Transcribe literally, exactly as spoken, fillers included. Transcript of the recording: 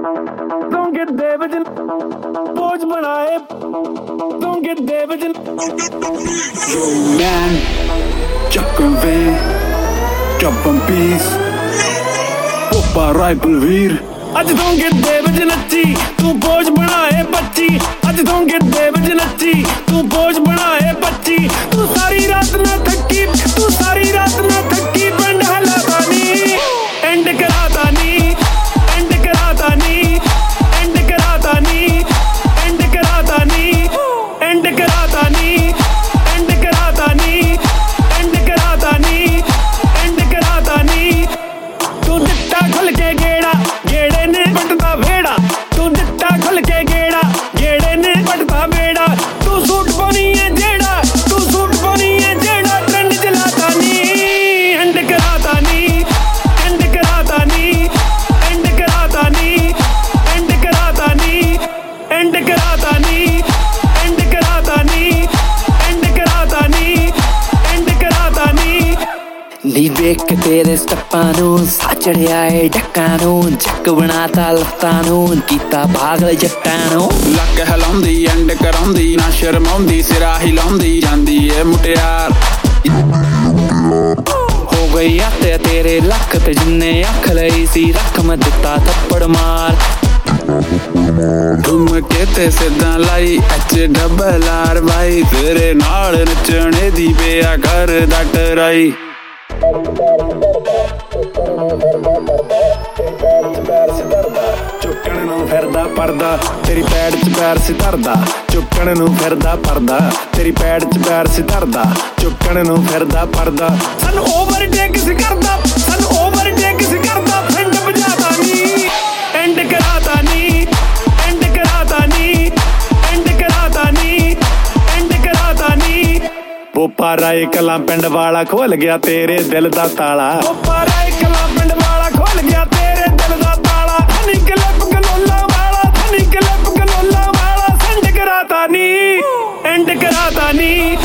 Don't get there ਵਜਨ pose ਬਣਾਏ Don't get there ਵਜਨ Yo man ਚੱਕਣ ਵੇ ਚੱਪਨ ਪੀਸ ਪੋਪਾ ਰਾਈਫਲ ਵੀਰ ਅੱਜ Don't get there ਵਜਨ ਨੱਚੀ ਤੂੰ ਪੋਜ ਬਣਾਏ ਬੱਚੀ ਅੱਜ Don't get there ਵਜਨ ਨੱਚੀ ਤੂੰ ਪੋਜ ਬਣਾਏ ਬੱਚੀ ਤੂੰ ਸਾਰੀ ਰਾਤ ਨਾ ਥੱਕੀ ਤੂੰ ਸਾਰੀ ਰਾਤ ਨਾ ਥੱਕੀ ਪਿੰਡ ਹਲਾਤਾ ਨੀ ਐਂਡ ਕਰਾਤਾ ਨੀ ਐਂਡ ਕਰਾਤਾ ਨੀ ਐਂਡ ਕਰਾਤਾ ਨੀ ਐਂਡ ਕਰਾਤਾ ਨੀ ਐਂਡ ਕਰਾਤਾ ਨੀ ਐਂਡ ਕਰਾਤਾ ਨੀ ਐਂਡ ਕਰਾਤਾ ਨੀ ਐਂਡ ਕਰਾਤਾ ਨੀ ਤੂੰ ਦਿੱਤਾ ਖੁੱਲ ਕੇ ਗੇੜਾ ਗੇੜੇ ਨੇ ਪਟਦਾ ਵੇੜਾ ਤੂੰ ਦਿੱਤਾ ਖੁੱਲ ਕੇ ਗੇੜਾ ਗੇੜੇ ਨੇ ਪਟਦਾ ਵੇੜਾ ਤੂੰ ਸੂਟ ਪਾਉਣੀ ਹੈ ਜਿਹੜਾ ਤੂੰ ਸੂਟ ਪਾਉਣੀ ਹੈ ਜਿਹੜਾ ਟ੍ਰੈਂਡ ਚਲਾਤਾ ਨੀ ਐਂਡ ਕਰਾਤਾ ਨੀ ਐਂਡ ਕਰਾਤਾ ਨੀ ਐਂਡ ਕਰਾਤਾ ਨੀ ਐਂਡ ਕਰਾਤਾ ਨੀ ਐਂਡ ਕਰਾਤਾ ਨੀ ਐਂਡ ਕਰਾਤਾ ਨੀ ਐਂਡ ਕਰਾਤਾ ਨੀ ਐਂਡ ਕਰਾਤਾ ਨੀ ਨੀ ਵੇਖ ਕੇ ਤੇਰੇ ਸਟੱਪਾਂ ਨੂੰ ਸਾਚੜਿਆ ਏ ਡੱਕਾਂ ਨੂੰ ਚੱਕ ਬਣਾਤਾ ਲੱਤਾਂ ਨੂੰ ਕੀਤਾ ਪਾਗਲ ਜੱਟਾਂ ਨੂੰ ਲੱਕ ਹਿਲਾਉਂਦੀ ਐਂਡ ਕਰਾਉਂਦੀ ਨਾ ਸ਼ਰਮਾਉਂਦੀ ਸਿਰਾ ਹਿਲਾਉਂਦੀ ਜਾਂਦੀ ਏ ਮੁਟਿਆਰ ਹੋ ਗਈ ਆਤੇ ਤੇਰੇ ਲੱਕ ਤੇ ਜਿੰਨੇ ਅੱਖ ਲਈ ਸੀ ਰਕਮ ਦਿੱਤਾ ਥੱਪੜ ਮਾਰ ਠੁਮਕੇ ਤੇ ਸਿੱਧਾ ਲਾਈ ਐਚ ਡਬਲ ਆਰ ਬਾਈ ਤੇਰੇ ਨਾਲ ਨੱਚਣੇ ਦੀ ਪਿਆ ਕਰਦਾ ਟਰਾਈ ਚੁੱਕਣ ਨੂੰ ਫਿਰਦਾ ਪਰਦਾ ਤੇਰੀ ਪੈੜ ਚ ਪੈਰ ਸੀ ਧਰਦਾ ਚੁੱਕਣ ਨੂੰ ਫਿਰਦਾ ਪਰਦਾ ਤੇਰੀ ਪੈੜ ਚ ਪੈਰ ਸੀ ਧਰਦਾ ਚੁੱਕਣ ਨੂੰ ਫਿਰਦਾ ਪਰਦਾ ਸਾਨੂੰ ਓਵਰਟੇਕ ਸੀ ਕਰਦਾ ਸਾਨੂੰ ਓਵਰਟੇਕ ਸੀ ਕਰਦਾ ਫੰਡ ਵਜਾਤਾ ਨੀ ਐਂਡ ਕਰਾਤਾ ਨੀ ਐਂਡ ਕਰਾਤਾ ਨੀ ਐਂਡ ਕਰਾਤਾ ਨੀ ਐਂਡ ਕਰਾਤਾ ਨੀ ਪੋਪਾ ਰਾਏ ਕਲਾਂ ਪਿੰਡ ਵਾਲਾ ਖੋਲ ਗਿਆ ਤੇਰੇ ਦਿਲ ਦਾ ਤਾਲਾ ਪੋਪਾ ਰਾਏ ਕਲਾਂ ਪਿੰਡ ਵਾਲਾ ਖੋਲ ਗਿਆ ਤੇਰੇ ਦਿਲ ਦਾ ਤਾਲਾ ਥਨੀ ਕਲੱਬ ਕਲੋਲਾ ਵਾਲਾ ਥਨੀ ਕਲੱਬ ਕਲੋਲਾ ਵਾਲਾ ਸੈਂਡ ਕਰਾਤਾ ਨੀ ਐਂਡ ਕਰਾਤਾ ਨੀ